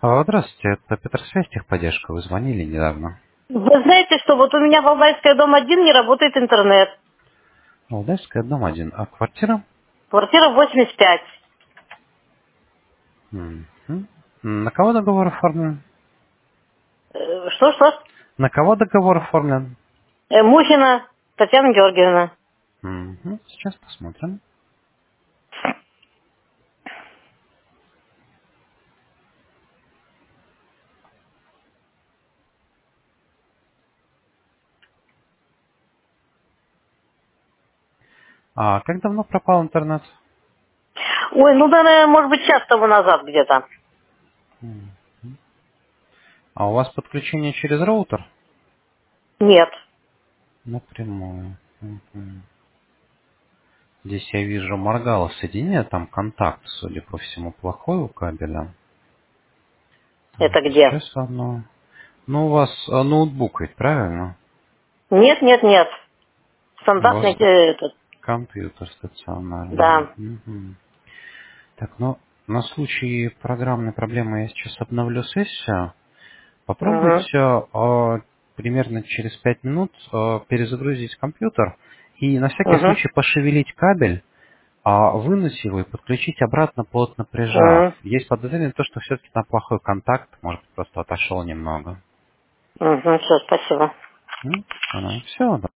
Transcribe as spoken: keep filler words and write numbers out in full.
А, Здравствуйте, это Петросвязь, техподдержка. Вы звонили недавно. Вы знаете, что вот у меня в Алдайской дом один не работает интернет. Валдайская, дом один. А квартира? Квартира восемьдесят пять. Мгм. На кого договор оформлен? Э, Что-что? На кого договор оформлен? Э, Мухина Татьяна Георгиевна. Мгм. Сейчас посмотрим. А как давно пропал интернет? Ой, ну, наверное, может быть, час тому назад где-то. М. А у вас подключение через роутер? Нет. Напрямую. Мгм. Здесь я вижу моргало соединение, там контакт, судя по всему, плохой у кабеля. Это Так, где? сейчас одно. Ну, у вас а, ноутбук ведь, правильно? Нет, нет, нет. У вас Стандартный э, этот. компьютер стационарный. Да. Мгм. Так, ну, на случай программной проблемы я сейчас обновлю сессию. Угу. Попробуйте э, примерно через пять минут э, перезагрузить компьютер и на всякий Угу. случай пошевелить кабель, а вынуть его и подключить обратно, плотно прижав. Угу. Есть подозрение, то, что все-таки там плохой контакт, может быть, просто отошел немного. Угу. Все, спасибо. Все,